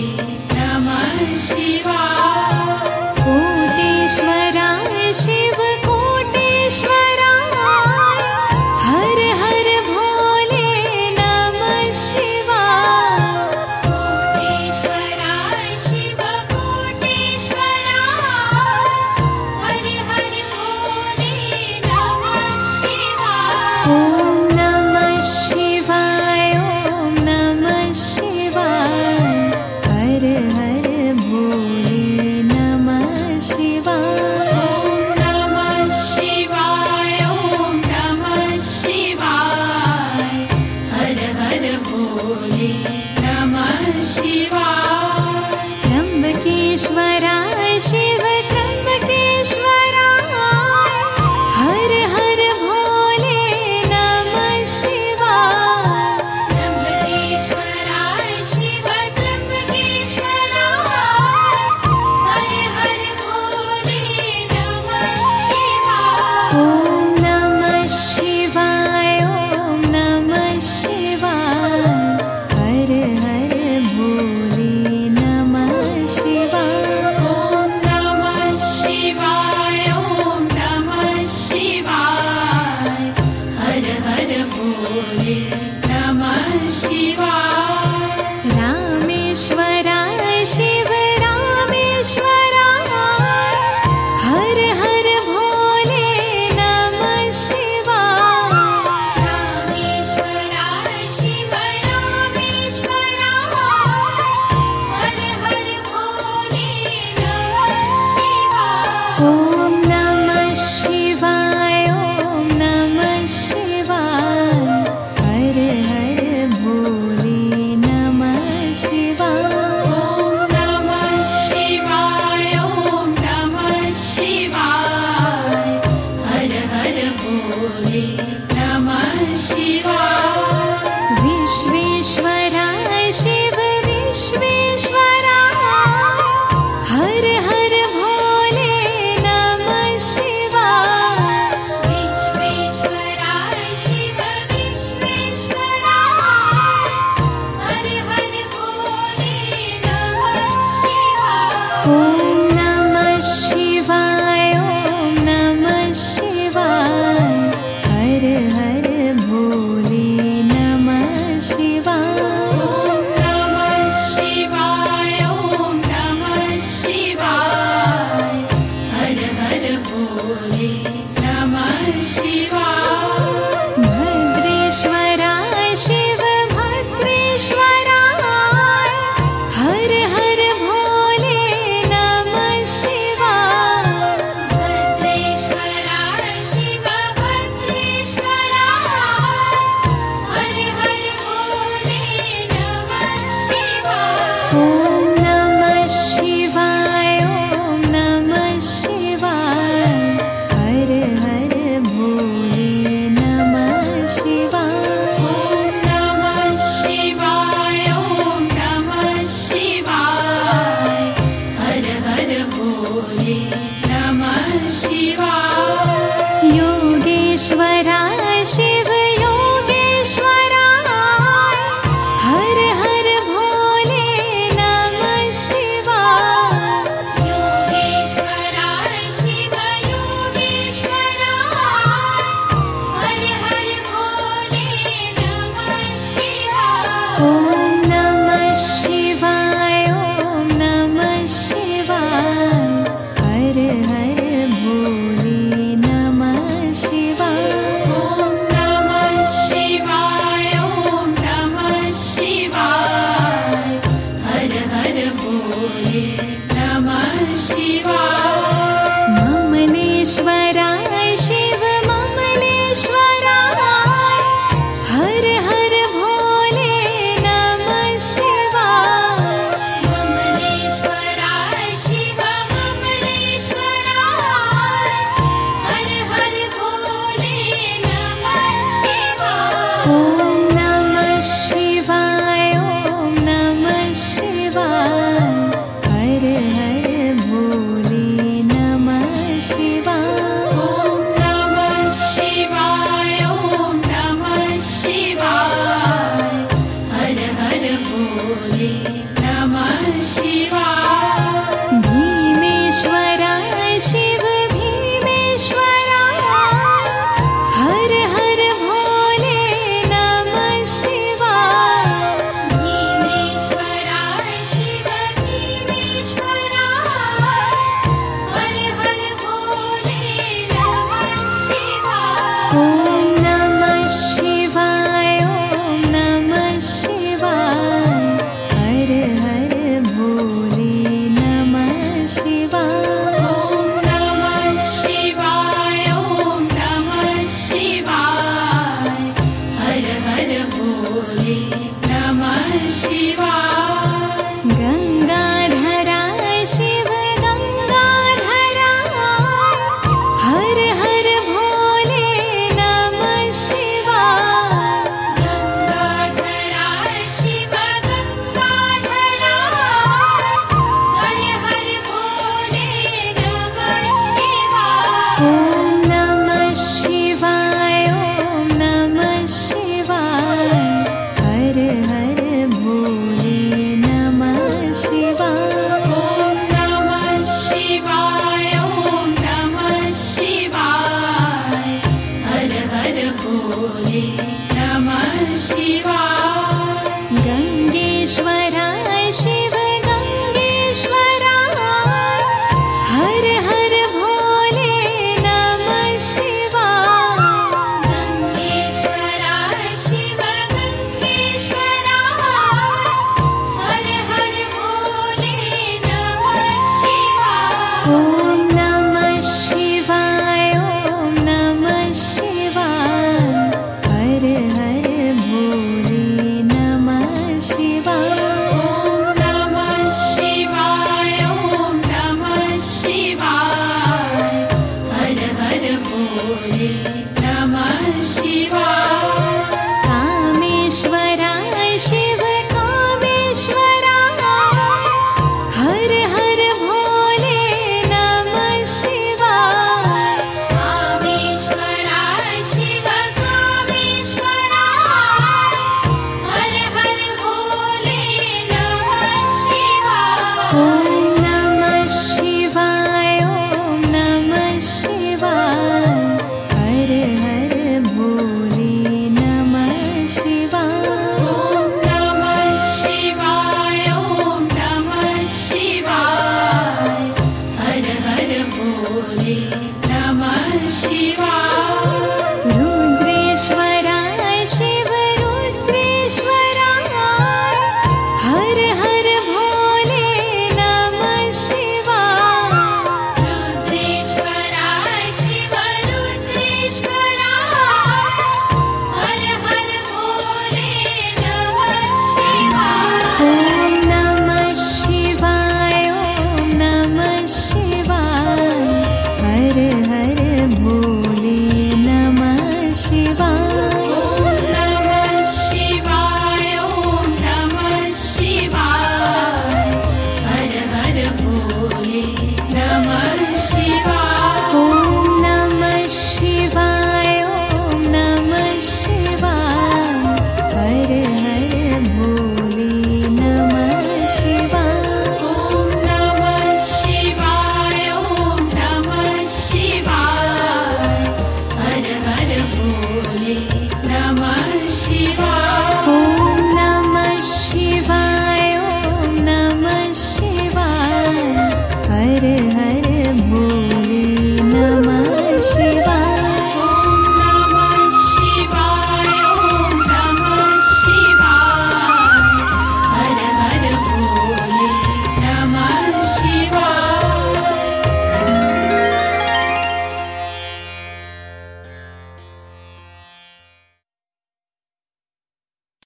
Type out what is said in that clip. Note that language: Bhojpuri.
नमः शिवाय। कोटेश्वराय शिव कोटेश्वराय, हर हर भोले नमः शिवाय। कोटेश्वराय शिव कोटेश्वराय, हर हर भोले नमः शिवाय। ओम नमः शिवाय, ओम नमः शिवाय, हर हर भोले नमः शिवाय। ओम नमः शिवाय, ओम नमः शिवाय, हर हर भोले नमः शिवाय। त्र्यंबकेश्वराय शिव त्र्यंबकेश्वराय, हर हर भोले नमः शिवाय। त्र्यंबकेश्वराय शिव त्र्यंबकेश्वराय, हर हर भोले नमः शिवाय। ओम नमः शिवाय, ओम नमः शिवाय, हर हर भोले नमः शिवाय। ओम नमः शिवाय, ओम नमः शिवाय, हर हर भोले नमः शिवाय। रामेश्वराय शिव रामेश्वराय, हर हर भोले नमः शिवाय। रामेश्वराय शिव रामेश्वराय, हर हर भोले नमः शिवाय। ओम नमः शिवाय, ओम नमः शिवाय, हर हर भोले नमः शिवाय। ओम नमः शिवाय, ओम नमः शिवाय, हर हर भोले नमः शिवाय। विश्वेश्वराय शिव विश्वेश्वराय, हर हर भोले नमः शिवाय। विश्वेश्वराय शिव विश्वेश्वराय, हर हर भोले नमः शिवाय। ओम नमः शिवाय, ओम नमः शिवाय, हर हर भोले नमः शिवाय। ओम नमः शिवाय, ओम नमः शिवाय, हर हर भोले नमः शिवाय। भद्रेश्वराय शिव भद्रेश्वराय, हर हर भोले नमः भीमेश्वराय शिव भीमेश्वराय हर हर भोले नमः शिवाय भीमेश्वराय शिव भीमेश्वराय हर हर भोले नमः शिवाय ओम नमः शिवाय ओम नमः शिवाय हर हर भोले नमः शिवाय ओम नमः शिवाय ओम नमः शिवाय हर हर भोले नमः शिवाय गंगाधराय शिव गंगाधराय हर हर भोले नमः शिवाय गंगाधराय शिव गंगाधराय हर हर भोले नमः शिवाय ओम नमः शिवाय ओम नमः शिवाय हर हर भोले नमः शिवाय ओम नमः शिवाय ओम नमः शिवाय हर हर भोले नमः शिवाय गंगेश्वराय शिव गंगेश्वराय हर हर भोले नमः शिवाय गंगेश्वराय शिव गंगेश्वराय हर हर भोले नमः शिवाय ओम नमः शिवाय ओम नमः शिवाय हर हर भोले नमः शिवाय ओम नमः शिवाय ओम नमः शिवाय हर हर भोले नमः शिवाय कामेश्वराय शिव कामेश्वराय हर हर भोले नमः शिवाय कामेश्वराय शिव कामेश्वराय हर हर भोले नमः शिवाय ओम